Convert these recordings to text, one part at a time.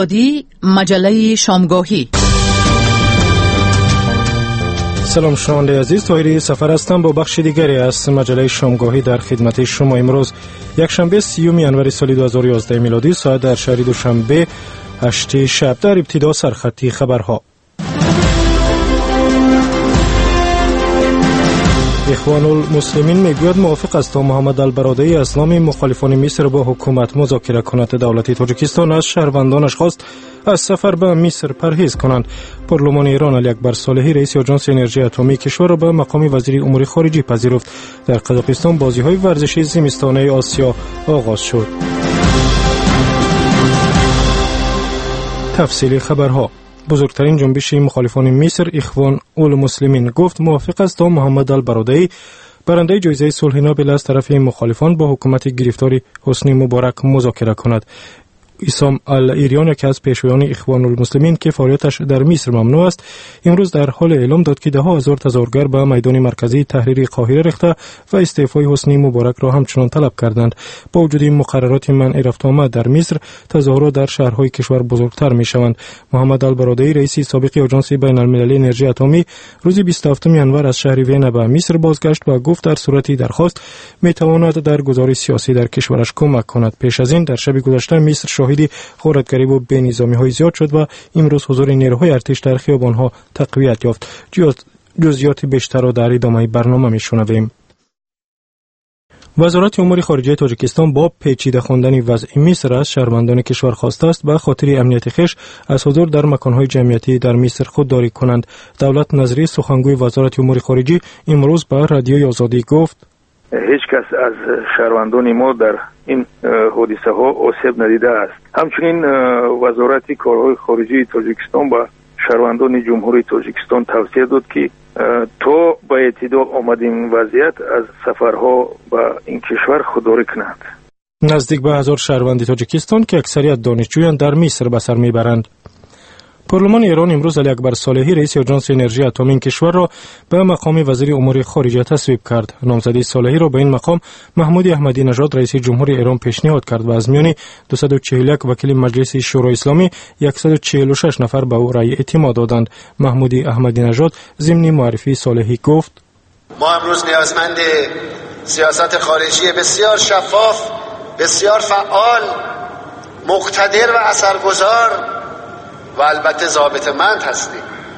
آزادی، مجله شامگاهی. سلام شنونده عزیز، طاهری سفر هستم با بخش دیگری از مجله شامگاهی در خدمت شما. امروز یکشنبه 30 ینوری سال 2011 میلادی، ساعت در شهر دوشنبه 8 شب. در ابتدا سرخطی خبرها. اخوان المسلمین میگوید موافق است تا محمد البرادعی از نام مخالفان مصر با حکومت مذاکره کند. دولت تاجیکستان از شهروندانش خواست از سفر به مصر پرهیز کنند. پارلمان ایران علی اکبر صالحی رئیس آژانس انرژی اتمی کشور را به مقام وزیر امور خارجه پذیرفت. در قزاقستان بازی‌های ورزشی زمستانه آسیا آغاز شد. تفصیل خبرها. بزرگترین جنبش مخالفان مصر اخوان المسلمین گفت موافق است تا محمد البرادعی برنده جایزه صلح نوبل از طرف مخالفان با حکومت گرفتاری حسنی مبارک مذاکره کند. ایسام الایریان، یکی از پیشوایان اخوان المسلمین که فعالیتش در مصر ممنوع است، امروز در حال اعلام داد که ده ها هزار تظاهرگر به میدان مرکزی تحریر قاهره ریخته و استعفای حسنی مبارک را همچنان طلب کردند. با وجود مقررات منع رفت آمد در مصر، تظاهرات در شهرهای کشور بزرگتر می شوند. محمد البرادعی رئیس سابق آژانس بین المللی انرژی اتمی روز 27 ینور از شهر وین به مصر بازگشت و گفت در صورتی درخواست می تواند در گزارش سیاسی در کشورش کمک کند. پیش از این در شب گذشته مصر شاهد غارتگری و بی‌نظامی‌های زیاد شد و امروز حضور نیروهای ارتش در خیابان‌ها تقویت یافت. جزئیات بیشتر را در ادامه برنامه می‌شنویم. وزارت امور خارجه تاجیکستان با پیچیده خواندن وضع مصر از شهروندان کشور خواسته است به خاطر امنیت خویش از حضور در مکان‌های جمعیتی در مصر خودداری کنند. دولت نظری سخنگوی وزارت امور خارجه امروز به رادیوی آزادی گفت هیچ کس از شهروندان ما در این حادثه ها آسیب ندیده است. همچنین وزارت کارهای خارجه تاجیکستان با شهروندان جمهوری تاجیکستان توصیه داد که تا به اعتدال آمدن وضعیت از سفرها به این کشور خودداری کنند. نزدیک به 1000 شهروند تاجیکستان که اکثریت دانشجویان در مصر به سر میبرند. پارلمان ایران امروز علی اکبر صالحی رئیس آژانس انرژی اتمی کشور را به مقام وزیر امور خارجه تصویب کرد. نامزدی صالحی را به این مقام محمود احمدی نژاد رئیس جمهوری ایران پیشنهاد کرد و از میان 241 وکیل مجلس شورای اسلامی 146 نفر به او رأی اعتماد دادند. محمود احمدی نژاد ضمن معرفی صالحی گفت ما امروز نیازمند سیاست خارجی بسیار شفاف، بسیار فعال، مقتدر و اثرگذار و البته ضابطه‌مند هستیم.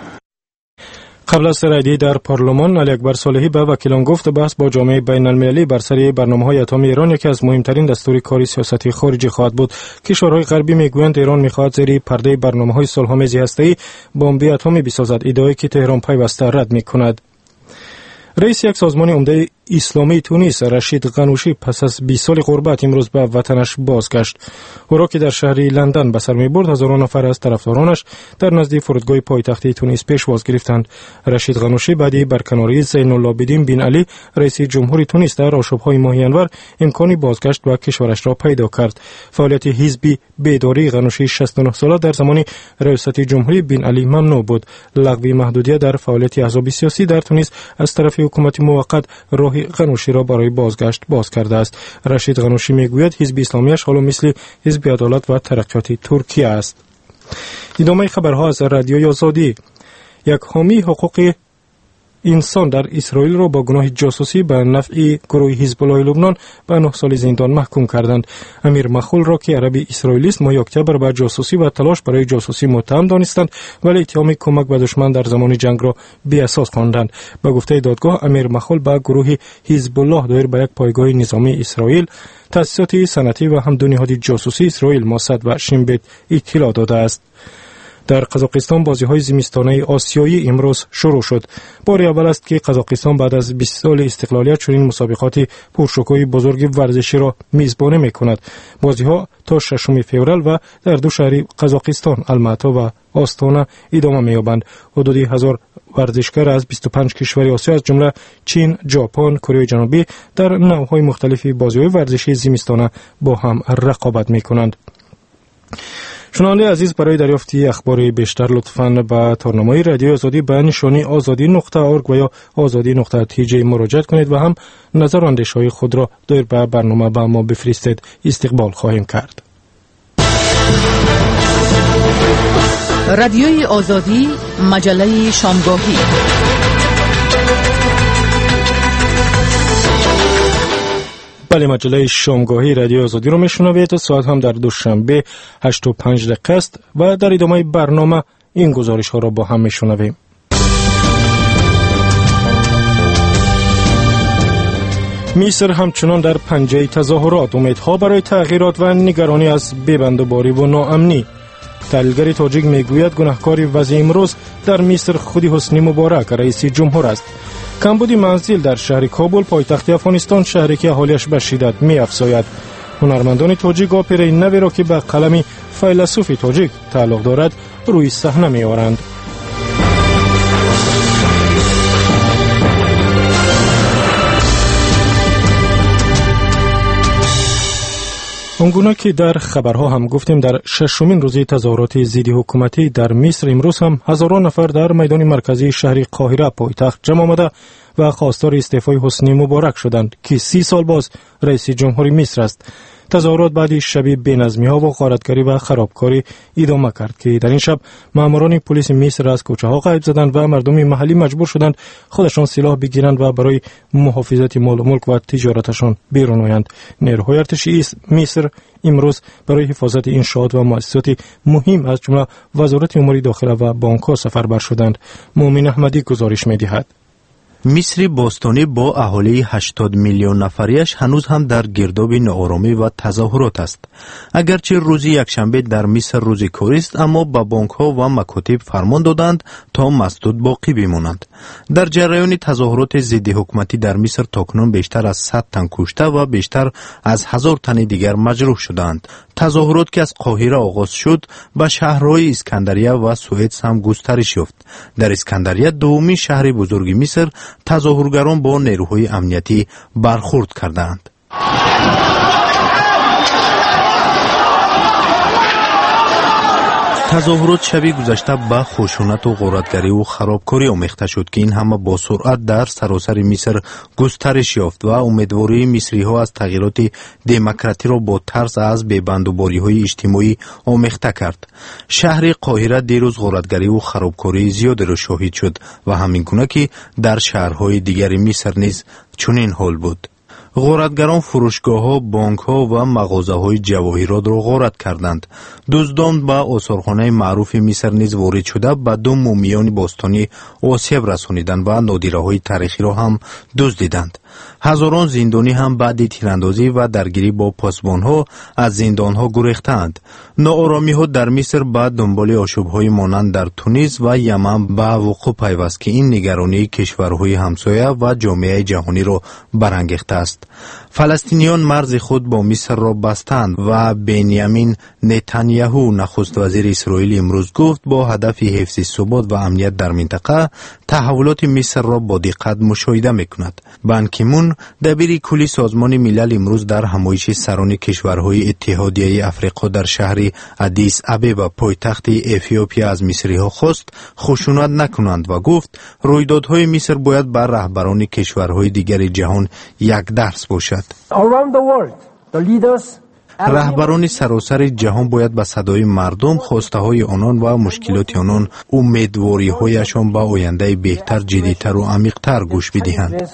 قبل از رأی در پارلمان علی اکبر صالحی به وکیلان گفت بحث با جامعه بین المللی بر سر برنامه‌های اتمی ایران یکی از مهمترین دستور کاری سیاست خارجی خواهد بود. کشورهای غربی میگویند ایران می‌خواهد زیر پرده برنامه‌های صلح‌آمیز هسته‌ای بمب اتمی بسازد، ادعایی که تهران پیوسته رد می‌کند. رئیس یک سازمان عمده اسلامی تونس رشید غنوشی پس از 20 سال غربت امروز به وطنش بازگشت. او را که در شهر لندن به سر می‌برد، هزاران نفر از طرفدارانش در نزد فرودگاه پایتخت تونس پیشواز گرفتند. رشید غنوشی بعد برکناری زین العابدین بن علی رئیس جمهوری تونس در آشوب‌های ماه ینور امکان بازگشت به کشورش را پیدا کرد. فعالیت حزبی بیداری غنوشی 69 ساله در زمان ریاست جمهوری بن علی ممنوع بود. لغو محدودیت در فعالیت احزاب سیاسی در تونس از طرف حکومت موقت راه غنوشی را برای بازگشت باز کرده است. رشید غنوشی میگوید حزب اسلامیش حالا مثل حزب عدالت و ترقیات ترکیه است. ادامه خبرها از رادیوی آزادی. یک حامی حقوق انسان در اسرائیل را با گناه جاسوسی به نفع گروه حزب الله لبنان به 9 سال زندان محکوم کردند. امیر مخول را که عربی اسرائیلی است ماه اکتبر به جاسوسی و تلاش برای جاسوسی متهم دانستند، ولی اتهام کمک به دشمن در زمان جنگ را بی اساس خواندند. به گفته دادگاه امیر مخول به گروه حزب الله دایر به یک پایگاه نظامی اسرائیل، تأسیسات صنعتی و هم دو نهاد جاسوسی اسرائیل موساد و شین بیت اطلاع داده است. در قزاقستان بازی‌های زمستانه آسیایی امروز شروع شد. بار اول است که قزاقستان بعد از 20 سال استقلالیت چنین مسابقات پرشکوه بزرگ ورزشی را میزبانی می‌کند. بازی‌ها تا 6 فوریه و در دو شهر قزاقستان الماتا و آستانا ادامه می‌یابند. حدود 1000 ورزشکار از 25 کشور آسیا از جمله چین، ژاپن، کره جنوبی در نوع‌های مختلف بازی‌های ورزشی زمستانه با هم رقابت می‌کنند. شنونده عزیز، برای دریافتی اخبار بیشتر لطفاً به تارنمای رادیو آزادی به نشانی azadi.org و یا azadi.tj مراجعه کنید و هم نظر و اندیشه‌های خود را دایر به برنامه به ما بفرستید. استقبال خواهیم کرد. رادیوی آزادی، مجله شامگاهی. بله، مجله شامگاهی رادیو آزادی رو میشنوید. ساعت هم در دوشنبه 8:05 است و در ادامه برنامه این گزارش ها را با هم میشنویم. مصر همچنان در پنجه تظاهرات، امیدها برای تغییرات و نگرانی از ببنده‌باری و ناامنی. تحلیلگر تاجیک میگوید گناهکار وضع امروز در مصر خود حسنی مبارک رئیس جمهور است. کمبود منزل در شهر کابل پایتخت افغانستان، شهری که اهالیش به شدت می‌افزاید. هنرمندان تاجیک آپرای نوی را که به قلم فیلسوف تاجیک تعلق دارد روی صحنه می‌آورند. آنگونه که در خبرها هم گفتیم، در ششمین روز تظاهرات ضد حکومتی در مصر امروز هم هزاران نفر در میدان مرکزی شهر قاهره پایتخت جمع آمده و خواستار استعفای حسنی مبارک شدند که 30 سال باز رئیس جمهور مصر است. تظاهرات بعد شب بی‌نظمی‌ها و غارتگری و خرابکاری ادامه کرد که در این شب ماموران پلیس مصر از کوچه‌ها غیب زدند و مردم محلی مجبور شدند خودشان سلاح بگیرند و برای محافظت مال و ملک و تجارتشان بیرون آیند. نیروهای ارتشی مصر امروز برای حفاظت انشاءات و مؤسسات مهم از جمله وزارت امور داخله و بانک‌ها سفربر شدند. مومن احمدی گزارش می‌دهد. مصر باستانی با اهالی 80 میلیون نفریش هنوز هم در گرداب ناآرامی و تظاهرات است. اگرچه روز یکشنبه در مصر روز کاری است، اما با بانک‌ها و مکاتب فرمان دادند تا مسدود باقی بمانند. در جریان تظاهرات ضد حکومتی در مصر تاکنون بیشتر از 100 تن کشته و بیشتر از 1000 تن دیگر مجروح شدند. تظاهرات که از قاهره آغاز شد به شهرهای اسکندریه و سوئد هم گسترش یافت. در اسکندریه، دومین شهر بزرگ مصر، تظاهرگران با نیروهای امنیتی برخورد کردند. تظاهرات شبی گذشته به خشونت و غارتگری و خرابکاری آمیخته شد که این همه با سرعت در سراسر مصر گسترش یافت و امیدواری مصری ها از تغییرات دموکراتی را با ترس از ببندوباری های اجتماعی آمیخته کرد. شهر قاهره دیروز غارتگری و خرابکاری زیاد را شاهد شد و همین گونه که در شهرهای دیگر مصر نیز چنین حال بود. غارتگران فروشگاه‌ها، بانک‌ها و مغازه‌های جواهرات را غارت کردند. دزدان به آثارخانه معروف مصر نیز وارد شده به 2 مومیان باستانی آسیب رسانیدند و نادره‌های تاریخی را هم دزدیدند. هزاران زندانی هم بعد تیراندازی و درگیری با پاسبان‌ها از زندان‌ها گریختند. ناآرامی‌ها در مصر بعد دنبال آشوب‌های مانند در تونس و یمن به وقوع پیوست که این نگرانی کشورهای همسایه و جامعه جهانی را برانگیخته است. فلسطینیان مرز خود با مصر را بستند و بنیامین نتانیاهو نخست وزیر اسرائیل امروز گفت با هدف حفظ ثبات و امنیت در منطقه تحولات مصر را با دقت مشاهده می‌کند. بان کی مون دبیر کلی سازمان ملل امروز در همایش سران کشورهای اتحادیه افریقا در شهر آدیس آبابا پایتخت اتیوپیا از مصری‌ها خواست خشونت نکنند و گفت رویدادهای مصر باید بر رهبران کشورهای دیگر جهان یک درس باشد. رهبران سراسر جهان باید به صدای مردم، خواسته های آنان و مشکلات آنان، امیدواری هایشان به آینده بهتر، جدیدتر و عمیق‌تر گوش بدهند.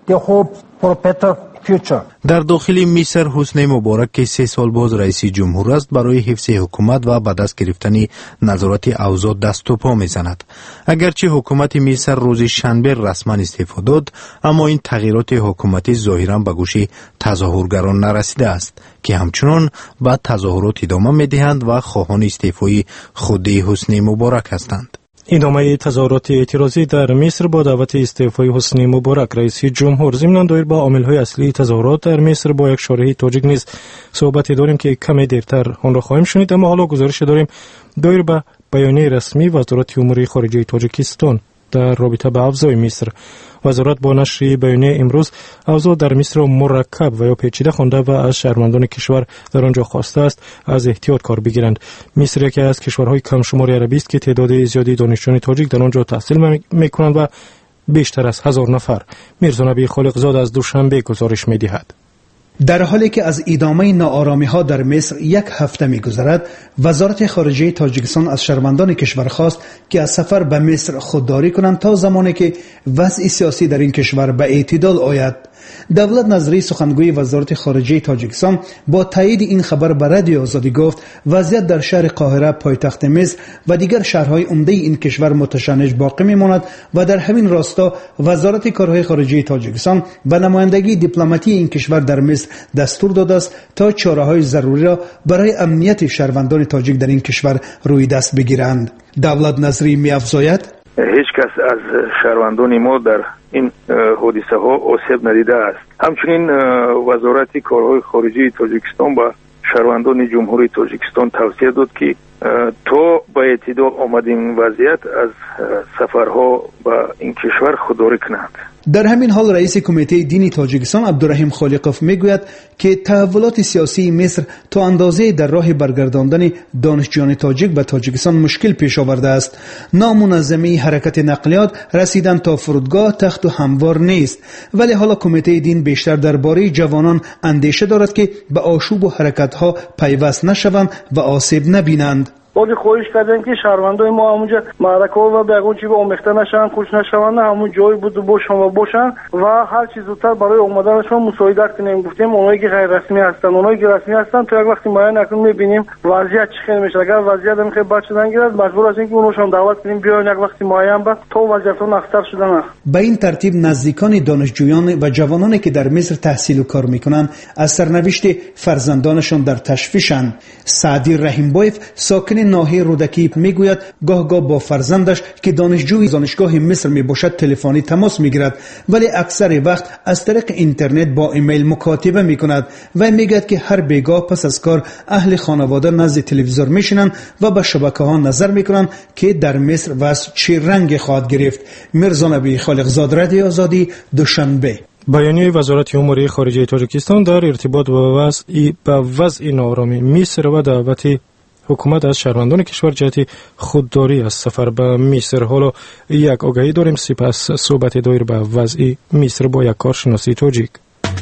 در داخل مصر حسنی مبارک که 3 سال باز رئیس جمهور است برای حفظ حکومت و به دست گرفتن نظارت اوضاع دست و پا میزند. اگرچه حکومت مصر روز شنبه رسما استعفا داد، اما این تغییرات حکومتی ظاهرا به گوش تظاهرگران نرسیده است که همچنان به تظاهرات ادامه میدهند و خواهان استعفای خود حسنی مبارک هستند. ادامه تظاهرات اعتراضی در مصر با دعوت استعفای حسنی مبارک رئیس جمهور. ضمن دایر با عامل‌های اصلی تظاهرات در مصر با یک شارح تاجیک نیز صحبت داریم که کمی دیرتر آن را خواهیم شنید، اما حالا گزارش داریم دایر با بیانیه رسمی وزارت امور خارجه تاجیکستان در رابطه با اوضاع مصر. وزارت با نشر بیانیه امروز اوضاع در مصر مرکب و یا پیچیده خوانده و از شهروندان کشور در آنجا خواسته است از احتیاط کار بگیرند. مصر یکی از کشورهای کم شمار عربی است که تعداد زیادی دانشجویان تاجیک در آنجا تحصیل میکنند و بیشتر از 1000 نفر. میرزا نبی خالقزاد از دوشنبه گزارش میدهد. در حالی که از ادامه ناآرامی‌ها در مصر یک هفته می‌گذرد، وزارت خارجه تاجیکستان از شهروندان کشور خواست که از سفر به مصر خودداری کنند تا زمانی که وضع سیاسی در این کشور به اعتدال آید. دولت نظری سخنگوی وزارت خارجه تاجیکستان با تایید این خبر به رادیو آزادی گفت وضعیت در شهر قاهره پایتخت مصر و دیگر شهرهای عمده این کشور متشنج باقی میماند و در همین راستا وزارت کارهای خارجه تاجیکستان به نمایندگی دیپلماتی این کشور در مصر دستور داده است تا چاره‌های ضروری را برای امنیت شهروندان تاجیک در این کشور روی دست بگیرند. دولت نظری می‌افزاید هیچ کس از شهروندان ما در این حادثه ها آسیب ندیده است. همچنین وزارت کارهای خارجه تاجیکستان به شهروندان جمهوری تاجیکستان توصیه داد که تا به اعتدال آمدن وضعیت از سفرها به این کشور خودداری کنند. در همین حال رئیس کمیته دینی تاجیکستان عبدالرحیم خالقوف میگوید که تحولات سیاسی مصر تا اندازه در راه برگرداندن دانشجویان تاجیک به تاجیکستان مشکل پیش آورده است. نامنظمی حرکت نقلیات رسیدن تا فرودگاه تخت و هموار نیست، ولی حالا کمیته دین بیشتر درباره جوانان اندیشه دارد که به آشوب و حرکت‌ها پیوست نشوند و آسیب نبینند. ولی خواهش کردیم که شهروندای ما همونجا معرکه و بگون چی به آمیخته نشن، خوش نشوند، همون جای بود باشن و هر چیز زودتر برای اومدنشون مساعدت کنیم. گفتیم اونایی که غیر رسمی هستن، اونایی که رسمی هستن تو یک وقتی معین نکنیم میبینیم وضعیت چه خیلی میشه. اگر وضعیت هم خیلی بد شدن گیرد مجبور هستیم که اوناشون دعوت کنیم بیاین یک وقتی معین بعد تا وضعیتون اختر شدن. به این ترتیب نزدیکان دانشجویان و جوانانی که در مصر تحصیل و کار میکنند از سرنوشت فرزندانشان در تشویشند. سعدی رحیمبایف ساکن ناحیه رودکی میگوید گاه با فرزندش که دانشجوی دانشگاه مصر میباشد تلفنی تماس میگیرد، ولی اکثر وقت از طریق اینترنت با ایمیل مکاتبه میکند و میگوید که هر بیگاه پس از کار اهل خانواده نزد تلویزیون میشینند و به شبکه‌ها نظر میکنند که در مصر وضع چه رنگ خواهد گرفت. میرزا نبی خالقزاد، رادیو آزادی، دوشنبه. بیانیه وزارت امور خارجه تاجیکستان در ارتباط با وضع ناآرامی مصر و دعوت حکومت از شهروندان کشور جهت خودداری از سفر به مصر. حالا یک آگهی داریم، سپس صحبت دایر به وضع مصر با یک کارشناسی تاجیک.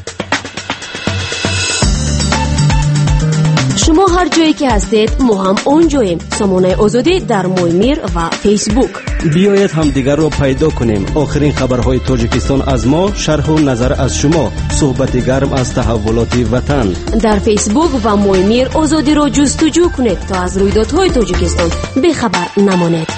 شما هر جایی که هستید ما هم اونجاییم. سامانه آزادی در مویمیر و فیسبوک. بیایید هم دیگر رو پیدا کنیم. آخرین خبرهای تاجیکستان از ما، شرح و نظر از شما، صحبت گرم از تحولات وطن. در فیسبوک و مویمیر آزادی رو جستجو کنید تا از رویدادهای تاجیکستان بخبر نمانید.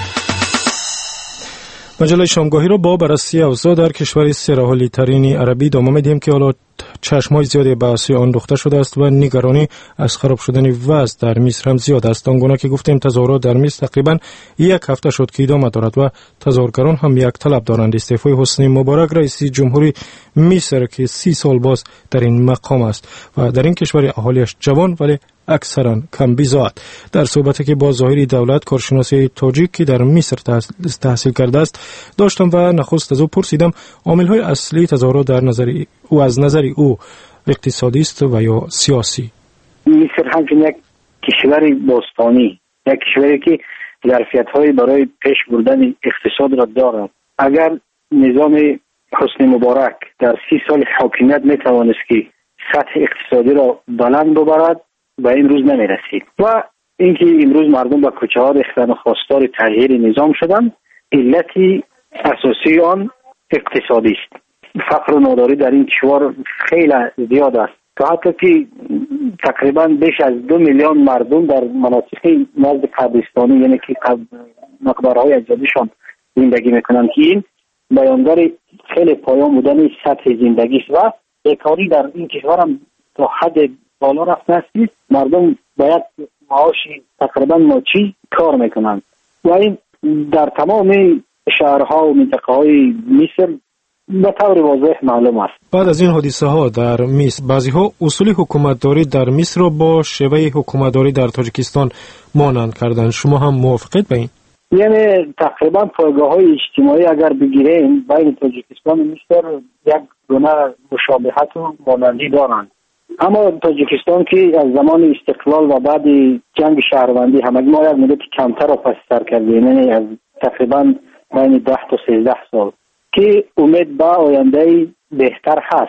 مجله شامگاهی را با بررسی اوضاع در کشور سرحالی ترین عربی ادامه میدیم که حالا چشمای زیادی به سوی آن دوخته شده است و نگرانی از خراب شدن وضع در مصر هم زیاد است. آنگونه که گفتیم تظاهرات در مصر تقریبا یک هفته شد که ادامه دارد و تظاهرگران هم یک طلب دارند: استعفای حسنی مبارک رئیس جمهوری مصر که 30 سال باز در این مقام است و در این کشور اهالیش جوان ولی اکثرا کم بیزاد. در صحبتی که با ظاهری دولت کارشناسی تاجیک که در مصر تحصیل کرده است داشتم و نخست از او پرسیدم عامل‌های اصلی تظاهرات در نظر او از نظر او اقتصادی است و یا سیاسی. مصر همچنین یک کشور باستانی، یک کشوری که ظرفیت‌های برای پیش بردن اقتصاد را دارد. اگر نظام حسنی مبارک در 30 سال حاکمیت میتوانست که سطح اقتصادی را بلند ببرد و این روز نمیرسید و اینکه امروز مردم به کوچه ها ریختن و خواستار تغییر نظام شدن، علتی اساسی آن اقتصادی است. فقر و ناداری در این کشور خیلی زیاد است که حتی که تقریبا بیش از 2 میلیون مردم در مناطق نزد قبرستانی، یعنی که مقبره‌های اجدادشان زندگی میکنند، که این بیانگر خیلی پایان بودن سطح زندگی است و بیکاری در این کشور هم تا حد بالا رفته است. مردم باید معاش تقریبا ماچی کار میکنند و این در تمام شهرها و منطقه های مصر به طور واضح معلوم است. بعد از این حادثه ها در مصر بعضی ها اصول حکومتداری در مصر را با شیوه حکومتداری در تاجیکستان مانند کردند. شما هم موافقید به این؟ یعنی تقریبا پایگاه های اجتماعی اگر بگیریم بین تاجیکستان و مصر یک گونه مشابهت و مانندی دارند، اما تاجیکستان که از زمان استقلال و بعد جنگ شهروندی همگی ما یک مدت کمتر را پس سر کردیم، یعنی از تقریبا بین 10 تا 13 سال که امید به آینده بهتر هست.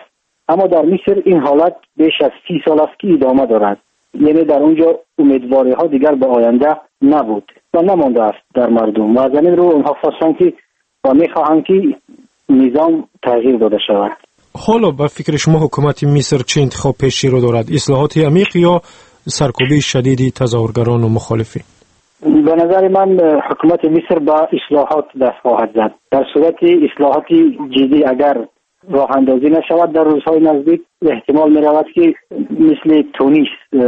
اما در مصر این حالت بیش از 30 سال است که ادامه دارد. یعنی در اونجا امیدواری ها دیگر به آینده نبود و نمانده است در مردم و از این رو اونها خواستند که و میخواهند که نظام تغییر داده شود. حالا به فکر شما حکومت مصر چه انتخاب پیشی رو دارد؟ اصلاحات عمیق یا سرکوبی شدید تظاهرگران و مخالفین؟ به نظر من حکومت مصر با اصلاحات دست خواهد زد. در صورت اصلاحات جدی اگر راه اندازی نشود در روزهای نزدیک احتمال می رود که مثل تونس،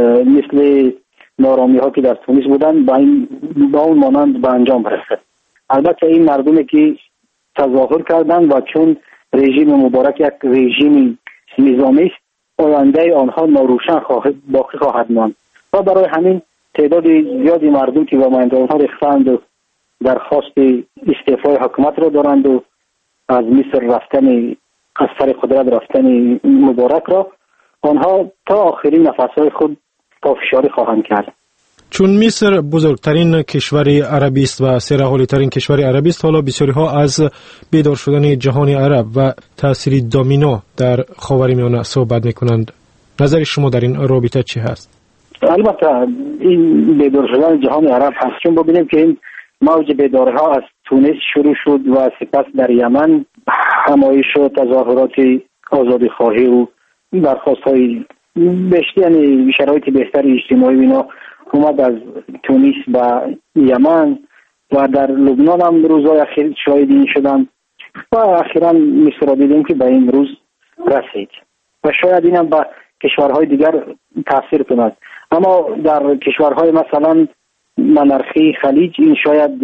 مثل نارامی ها که در تونس بودن با اون مانند به انجام برسد. البته این مردمی که تظاهر کردن و چون رژیم مبارک یک رژیم نظامی است آینده آنها ناروشن باقی خواهد ماند و برای همین تعداد زیادی مردم که با مایندگان ریختند و درخواست استعفای حکومت را دارند و از مصر رفتن از سر قدرت رفتن مبارک را آنها تا آخرین نفسهای خود پافشاری خواهند کرد. چون مصر بزرگترین کشور عربی است و سرحالی ترین کشور عربی است، حالا بسیاری ها از بیدار شدن جهان عرب و تاثیر دامینو در خاورمیانه صحبت میکنند. نظر شما در این رابطه چی هست؟ البته این بیدار شدن جهان عرب هست، چون ببینیم که این موج بیداری ها از تونس شروع شد و سپس در یمن همایش و تظاهرات آزادی خواهی و درخواست های بیشتر، یعنی شرایط بهتر اجتماعی اینا اومد از تونس به یمن و در لبنان هم روزهای اخیر شاهد این شدن و اخیرا مصر را دیدیم که به این روز رسید و شاید این هم به کشورهای دیگر تاثیر کند. اما در کشورهای مثلا منرخی خلیج این شاید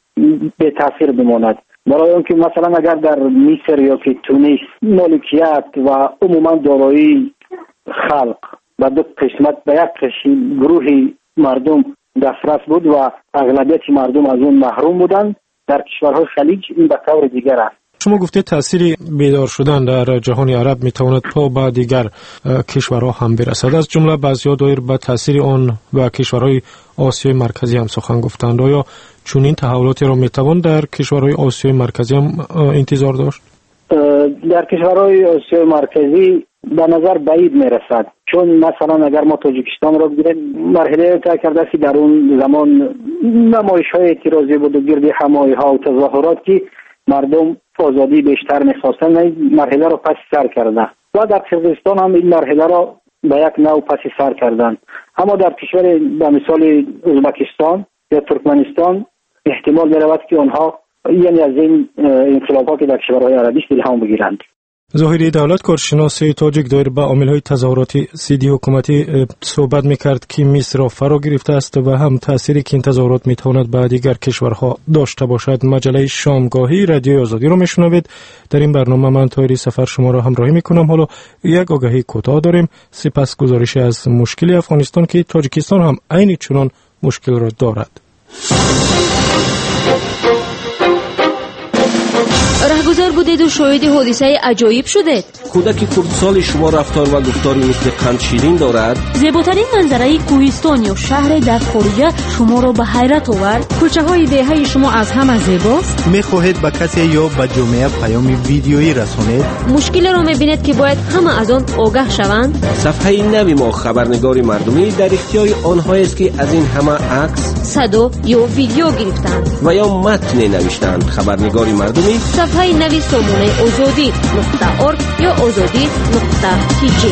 به تاثیر بماند، برای اون که مثلا اگر در مصر یا که تونس مالکیت و عموما دارایی خلق و دو قسمت به یک گروه مردم دسترس بود و اغلبیت مردم از اون محروم بودند، در کشورهای خلیج این به طور دیگر است. شما گفته تأثیر بیدار شدن در جهان عرب میتواند تا به دیگر کشورها هم برسد. از جمله بعضی‌ها دایر به تأثیر آن و کشورهای آسیای مرکزی هم سخن گفتند. آیا چنین تحولاتی را میتوان در کشورهای آسیای مرکزی هم انتظار داشت؟ در کشورهای آسیای مرکزی به نظر بعید میرسد، چون مثلا اگر ما تاجیکستان را بگیریم مرحله طی کرده که در اون زمان نمایش‌های اعتراضی بود و گرد همایی‌ها و تظاهرات که مردم آزادی بیشتر می‌خواستند، این مرحله را پس سر کردند و در قرقیزستان هم این مرحله را به یک نوع پس سر کردند. اما در کشور به مثال ازبکستان یا ترکمنستان احتمال می‌رود که آنها یعنی از این انقلاب‌ها که در کشورهای عربی است الهام بگیرند. ظاهری دولت کارشناس تاجیک دایر به عامل‌های تظاهراتی ضد حکومتی صحبت می‌کرد که مصر را فرا گرفته است و هم تأثیری که این تظاهرات می‌تواند به دیگر کشورها داشته باشد. مجله شامگاهی رادیوی آزادی را می‌شنوید. در این برنامه من طاهری سفر شما را همراهی می‌کنم. حالا یک آگهی کوتاه داریم، سپس گزارش از مشکل افغانستان که تاجیکستان هم عین چنان مشکل را دارد. رهگذر بودید و شاهد حادثه عجایب شدید. کودک کردسال شما رفتار و گفتاری مثل قند شیرین دارد. زیباترین منظره کوهستان یا شهر در خارجه شما را به حیرت آورد. کوچه های دهه شما از همه زیباست. میخواهید به کسی یا به جامعه پیام ویدیویی رسانید؟ مشکل را میبینید که باید همه از آن آگاه شوند. صفحه نوی ما خبرنگار مردمی در اختیار آنهایی است که از این همه عکس، صدا یا ویدیو گرفتند و یا متن نوشتند. خبرنگار مردمی صفحه نوی سامانه azadi.org یا azadi.tg.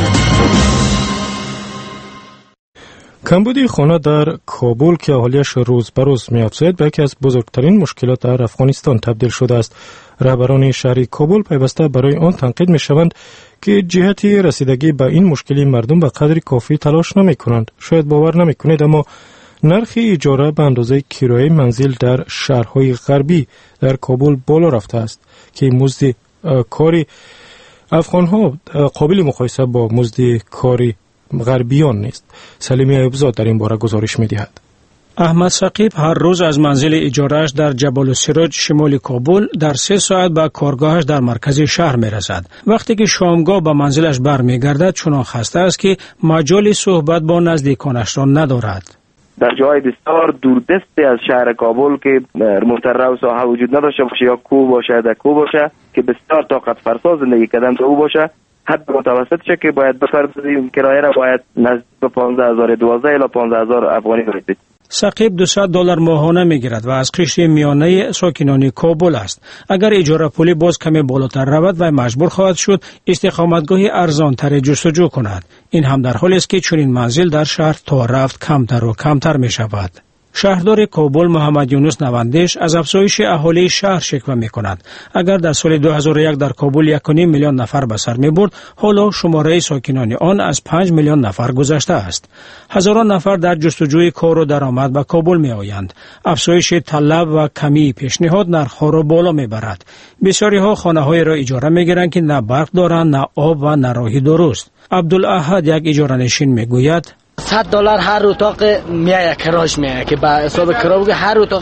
کمبود خانه در کابل که اهالیش روز به روز می‌افزاید به یکی از بزرگترین مشکلات در افغانستان تبدیل شده است. رهبران شهری کابل پیوسته برای آن تنقید می‌شوند که جهتی رسیدگی به این مشکلی مردم به قدر کافی تلاش نمی‌کنند. شاید باور نمی‌کنید اما نرخ اجاره به اندازه کرایه منزل در شهرهای غربی در کابل بالا رفته است که مزد کاری افغان‌ها قابل مقایسه با مزد کاری غربیان نیست. سلیمی ایوبزاد در این باره گزارش می‌دهد. احمد ثقیب هر روز از منزل اجاره‌اش در جبل السراج شمال کابل در 3 ساعت به کارگاهش در مرکز شهر می‌رسد. وقتی که شامگاه به منزلش برمیگردد چنان خسته است که مجال صحبت با نزدیکانش را ندارد. در جای بسیار دوردستی از شهر کابل که مفترق و ساحه وجود نداشته باشه یا کوه باشه یا کوه باشه که بسیار طاقت فرسا زندگی کردن تو او باشه، حد متوسط شه که باید بفرضیم کرایه را باید نزدیک به 15000 12 الی 15000 افغانی بدید. سقیب $200 ماهانه میگیرد و از قشر میانه ساکنان کابل است. اگر اجاره پولی باز کمی بالاتر رود و مجبور خواهد شد استقامتگاهی ارزانتر جستجو کند. این هم در حالی است که چنین منزل در شهر تا رفت کمتر و کمتر می شود. شهردار کابل محمد یونس نوندش از افزایش اهالی شهر شکوه می کند. اگر در سال 2001 در کابل 1.5 میلیون نفر به سر می برد، حالا شماره ساکنان آن از 5 میلیون نفر گذشته است. هزاران نفر در جستجوی کار و درآمد به کابل می آیند. افزایش طلب و کمی پیشنهاد نرخ‌ها را بالا می برد. بسیاری ها خانه های را اجاره می گیرند که نه برق دارند، نه آب و نه راهی درست. عبدالاحد یک اجاره نشین می گوید $100 هر اتاق میایه کراش میایه که با حساب کرا بگه هر اتاق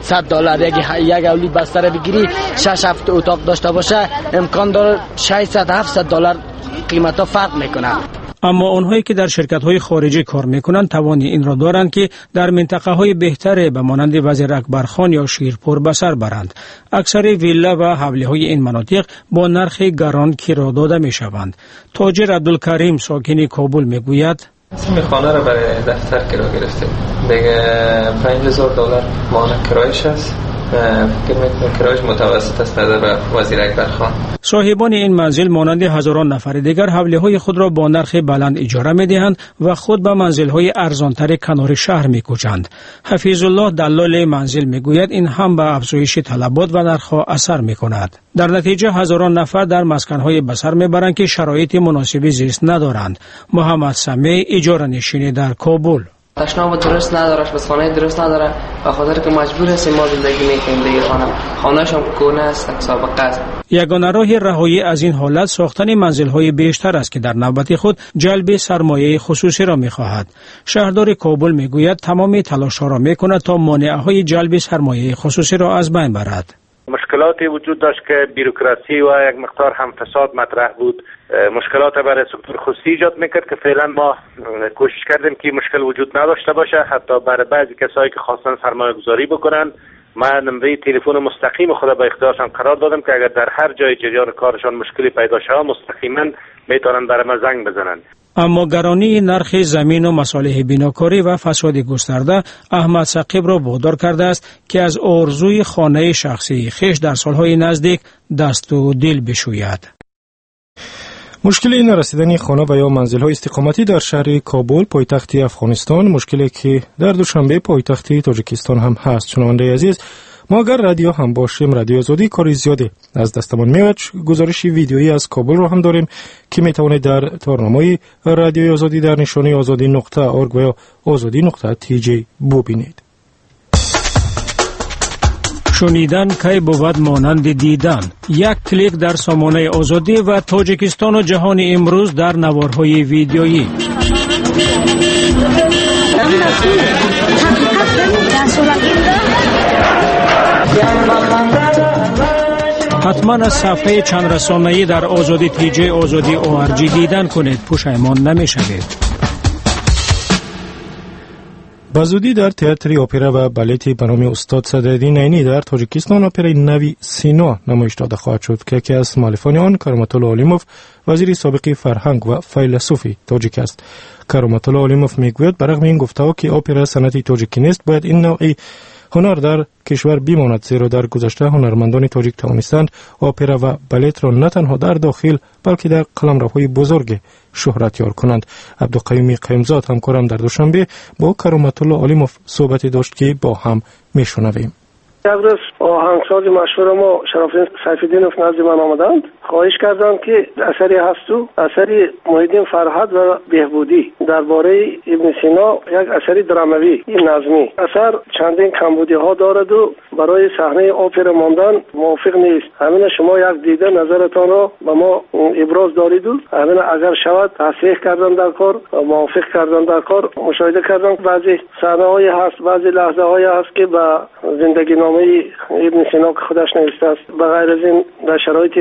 $100 یک اولی بستر بگیری 6-7 اتاق داشته باشه امکان داره $600-700 قیمتا فرق میکنه. اما آنهایی که در شرکت‌های خارجی کار می‌کنند توانی این را دارند که در منطقه‌های بهتر به مانند وزیر اکبرخان یا شیرپور به سر برند. اکثر ویلا و حولی‌های این مناطق با نرخ گران کرا داده می‌شوند. تاجر عبدالکریم ساکن کابل می‌گوید این خانه را برای دفتر کرا گرفتیم. دیگه $5000 ماهانه کرایش است. فکر می‌کنم کرایش متوسط است نظر به وزیر اکبرخان. صاحبان این منزل مانند هزاران نفر دیگر حولی‌های خود را با نرخ بلند اجاره می‌دهند و خود به منزل‌های ارزانتر کنار شهر می‌کوچند. حفیظ الله دلال منزل می‌گوید این هم به افزایش طلبات و نرخ‌ها اثر می‌کند. در نتیجه هزاران نفر در مسکن‌های بسر می‌برند که شرایط مناسب زیست ندارند. محمد سمیع اجاره نشین در کابل تشناب درست نداره، آشپزخانه درست نداره، به خاطر که مجبور هستیم ما زندگی میکنیم دیگه. خانه‌اش هم کونه است، سابقه است. یگانه راه رهایی از این حالت ساختن منزل‌های بیشتر است که در نوبت خود جلب سرمایه خصوصی را می‌خواهد. شهردار کابل می‌گوید تمام تلاش‌ها را می‌کند تا مانع‌های جلب سرمایه خصوصی را از بین برد. مشکلاتی وجود داشت که بیروکراسی و یک مقدار هم فساد مطرح بود. مشکلات برای سکتور خصوصی ایجاد میکرد که فعلا ما کوشش کردیم که مشکل وجود نداشته باشه. حتی برای بعضی کسایی که خواستن سرمایه گذاری بکنن من نمره تلفن مستقیم خود به اختیارشان قرار دادم که اگر در هر جای جریان کارشان مشکلی پیدا شود مستقیما میتونن برای ما زنگ بزنن. اما گرانی نرخ زمین و مصالح بیناکاری و فساد گسترده احمد سقیب را وادار کرده است که از آرزوی خانه شخصی خیش در سالهای نزدیک دست و دل بشوید. مشکل نرسیدن خانه و یا منزل‌های استقامتی در شهر کابل پایتخت افغانستان مشکلی که در دوشنبه پایتخت تاجیکستان هم هست. شنونده عزیز، ما اگر رادیو هم باشیم رادیو آزادی کاری زیاده از دستمان میاد. گزارش ویدیویی از کابل رو هم داریم که میتوانید در تارنامه رادیو آزادی در نشانی azadi.org و یا azadi.tj ببینید. شنیدن کی بود مانند دیدن. یک کلیک در سامانه آزادی و تاجیکستان و جهان امروز در نوارهای ویدیویی. حتما از صفحه چند رسانه‌ای در آزادی تیجی آزادی ORG دیدن کنید، پشیمان نمی‌شوید. بزودی در تئاتر اپرا و بالتی به نام استاد صدرالدین عینی در تاجیکستان اپرای نوی سینا نمایش داده خواهد شد که یکی از مؤلفان آن کرامت الله علیموف وزیر سابق فرهنگ و فیلسوفی تاجیک است. کرامت الله علیموف میگوید برغم این گفته‌ها که اپرا سنتی تاجیکی نیست باید این نوعی هنر در کشور بیماند، زیرا در گذشته هنرمندان تاجیک توانستند اپرا و بالت را نه تنها در داخل بلکه در قلمروهای بزرگ شهرت یار کنند. عبدالقیوم قیمزاد همکارم در دوشنبه با کرامت الله علیموف صحبتی داشت که با هم میشنویم. یک روز آهنگساز مشهور ما شرافالدین سیف‌الدینوف نزد من آمدند، خواهش کردند که اثری هست و اثری محیدین فرهاد و بهبودی درباره ابن سینا یک اثری دراموی نظمی اثر چندین کمبودی ها دارد و برای صحنه اپرا ماندن موافق نیست. همین شما یک دیده نظرتان را به ما ابراز دارید و همین اگر شود تصحیح کردن در کار، موافق کردن در کار. مشاهده کردم بعضی صحنه های هست، بعضی لحظه های هست که با زندگی ابن سینا که خودش نوشته است. به غیر از این در شرایط امروزی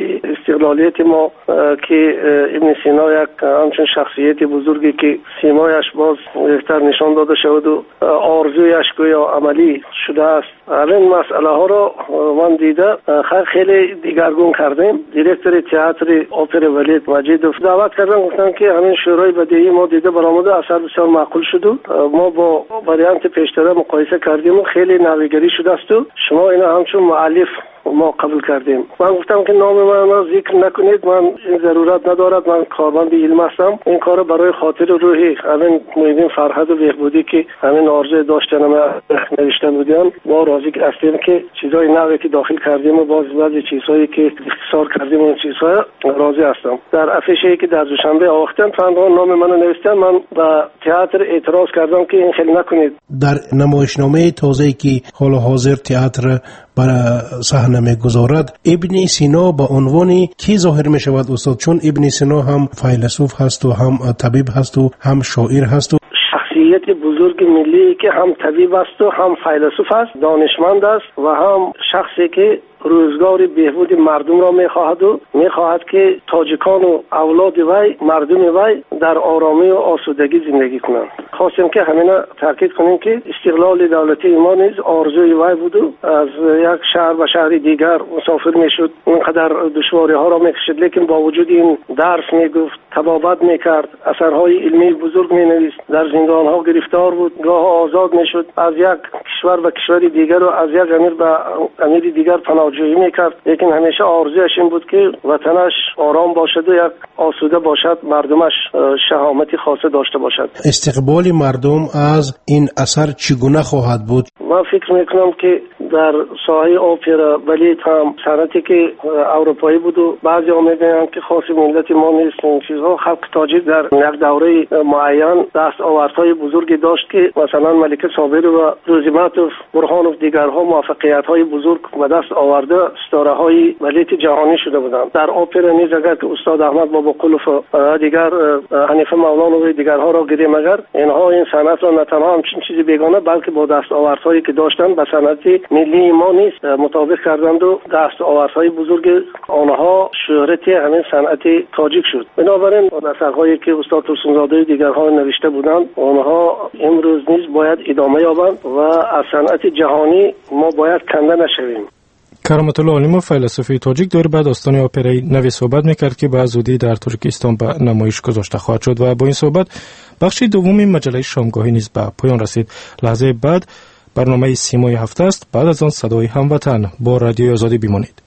استقلالیت ما که ابن سینا یک همچون شخصیت بزرگی که سیمایش باز بهتر نشان داده شود و آرزویش گویا عملی شده است. این مسئله ها را من دیده خیلی دیگرگون کردیم. دیرکتور تئاتر اپرای ولید مجیدوف دعوت کردن، گفتن که همین شورای بدیهی ما دیده برآمده، اثر بسیار معقول شد. ما با واریانت پیشتر مقایسه کردیم و خیلی نویگری شده است و شما اینا همچون مؤلف ما قبول کردیم. من گفتم که نام من ذکر نکنید، من این ضرورت ندارد، من کارمند علم هستم. این کار برای خاطر روحی همین محیدین فرهاد و بهبودی که همین آرزو داشتن ما نوشته بودیم، ما راضی هستیم که چیزای نوی که داخل کردیم و بعضی چیزهایی که اختصار کردیم اون چیزها راضی هستم. در افیشی که در دوشنبه آوختن فندان نام منو نوشتن، من با تئاتر اعتراض کردم که این خیلی نکنید. در نمایشنامه تازه‌ای که حال حاضر تئاتر برای صحنه میگذارد، ابن سینا با عنوان کی ظاهر می شود استاد؟ چون ابن سینا هم فیلسوف هست و هم طبیب هست و هم شاعر هست و شخصیت بزرگ ملی که هم طبیب است و هم فیلسوف است، دانشمند است و هم شخصی که روزگار بهبود مردم را میخواهد که تاجیکان و اولاد وی، مردم وی در آرامی و آسودگی زندگی کنند. خواستیم که همینا تاکید کنیم که استقلال دولتی ما نیز آرزوی وی بود و از یک شهر به شهر دیگر مسافر میشد، اینقدر دشواری ها را میکشید، لیکن با وجود این درس میگفت، طبابت میکرد، اثرهای علمی بزرگ مینویست، در زندان ها گرفتار بود، گاه آزاد میشد، از یک کشور به کشور دیگر و از یک امیر به امیر دیگر پناهجویی میکرد، لیکن همیشه آرزویش این بود که وطنش آرام باشد و یک آسوده باشد، مردمش شهامتی خاصه داشته باشد. استقبال مردم از این اثر چگونه خواهد بود؟ من فکر میکنم که در ساحه اپرا ولید هم صنعتی که اروپایی بود و بعضی ها میگن که خاص ملت ما نیست، این چیزها خلق تاجیک در یک دوره معین دست آوردهای بزرگی داشت که مثلا ملکه صابر و روزیمتوف، برهانوف، دیگرها موفقیت‌های بزرگ و دست آورده ستاره‌های ولید جهانی شده بودند. در اپرا نیز اگر که استاد احمد بابا قلوف و دیگر حنیفه مولانو و دیگرها را گیریم، اگر اینها این صنعت را نه تنها همچین چیزی بیگانه بلکه با دست آوردهایی که داشتن به صنعت ملی ما نیست مطابق کردند و دست آوردهای بزرگ آنها شهرت همین صنعت تاجیک شد. بنابراین اثرهایی که استاد ترسونزاده و دیگرها نوشته بودند آنها امروز نیز باید ادامه یابند و از صنعت جهانی ما باید کنده نشویم. کرامت الله عالم فیلسوفی تاجیک در بعد داستان اپرای نوی صحبت میکرد که به زودی در ترکستان به نمایش گذاشته خواهد شد و با این صحبت بخش دوم مجله شامگاهی نیز به پایان رسید. لحظه بعد برنامه سیمای هفته است، بعد از آن صدای هموطن. با رادیو آزادی بمانید.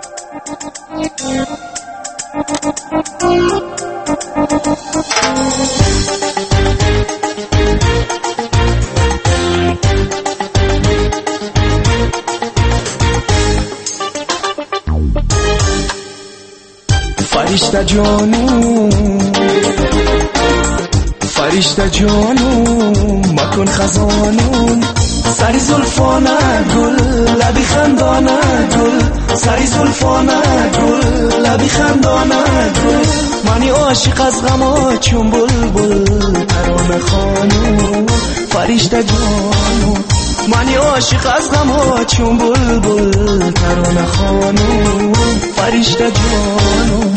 فرشته جانو مکن خزانون، سری زلفانه گل لبی خندانه گل، سری زلفانه گل لبی خندانه گل، منی عاشق از غما چون بلبل ترانه خوانون. فرشته جانو منی عاشق از غما چون بلبل ترانه خوانون. فرشته جانو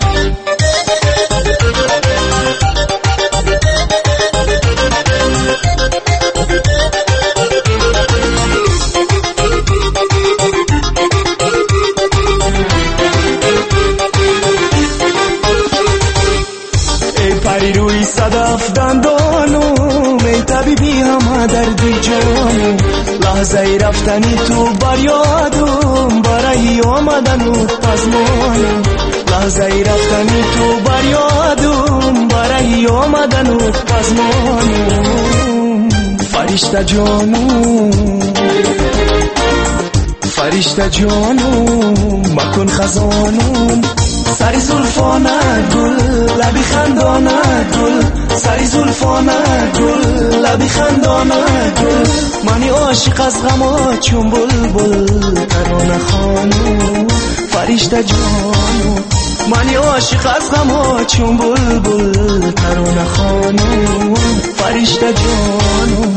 روی صدف دندانو می طبیبی همه دردی جانو، لحظه رفتنی تو بر یادم برای آمدن از مانو، لحظه رفتنی تو بر یادم برای آمدن از مانو. فرشته جانو فرشته جانو مکن خزانون، سری زلفانه گل لبی خندانه گل، سری زلفانه گل لبی خندانه گل، منی عاشق از غما چون بلبل ترانه خوانون. فرشته جانو منی عاشق از غما چون بلبل ترانه خوانون. فرشته جانو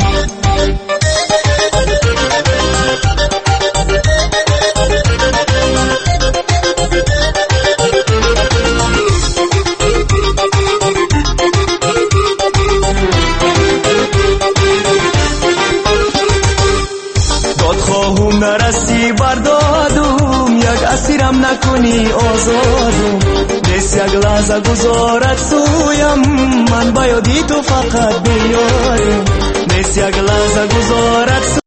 خواهم نرسی بردادم یک اسیرم نکنی آزادم نیست یک لحظه گذارت سویم من با یادی تو فقط بیارم نیست یک لحظه گذارت